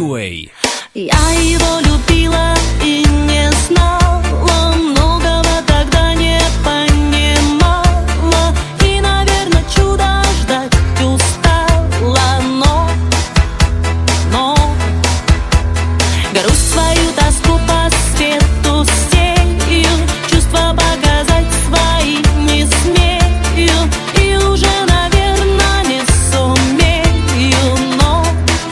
Freeway. Я его любила и не знала, многого тогда не понимала, и, наверное, чудо ждать устала, но грусть свою, тоску по свету сею, чувства показать свои не смею, и уже, наверное, не сумею, но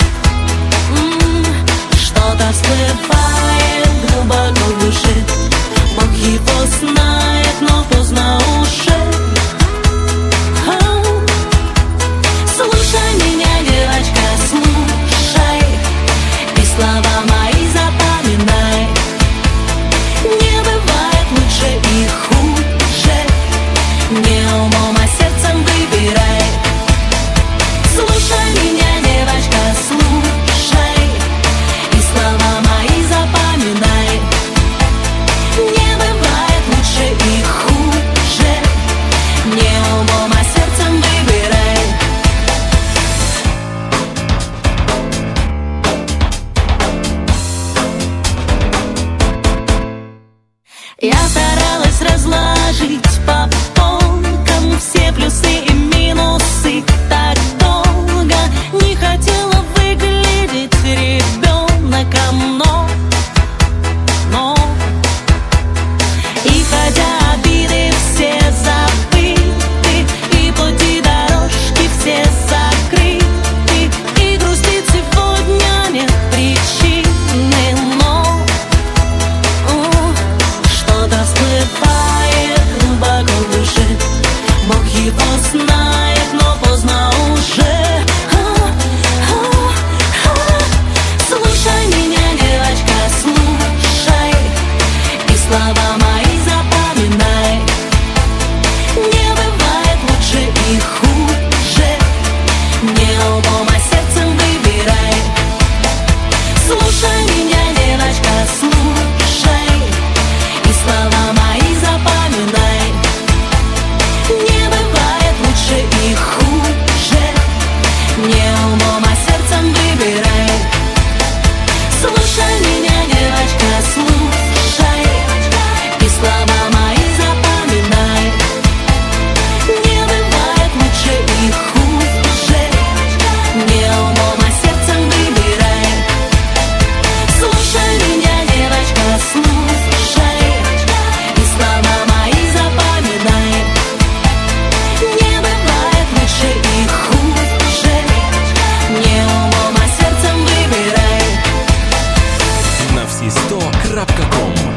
что-то всплывает глубоко в душе. Бог его знает, но поздно уже. Слушай меня, девочка, слушай, и слова мои запоминай. Не бывает лучше и хуже, не умом, а сердцем выбирай. Слушай меня, девочка, слушай, и слова мои запоминай. Не бывает лучше и хуже, не умом, а сердцем выбирай. Я старалась разложить по полкам все плюсы и минусы так долго. Не хотела выглядеть ребенком, но и хотя обиды все забыты, и пути дорожки все закрыты, и грустить сегодня нет причины, но что-то всплывает глубоко в душе. Бог его знает, но поздно уже. Слушай меня, девочка, слушай, и слова мои запоминай. Не бывает лучше и хуже, не умом, а сердцем выбирай. Слушай меня, девочка, слушай, и слова мои запоминай. Не бывает лучше и хуже, не умом, а сердцем выбирай. Слушай меня, девочка, слушай, и слова мои запоминай. Не бывает лучше и хуже, не умом, а сердцем выбирай. Слушай меня, девочка, слушай, и слова мои запоминай. Не бывает лучше и хуже, не умом, а сердцем выбирай. На все 100.com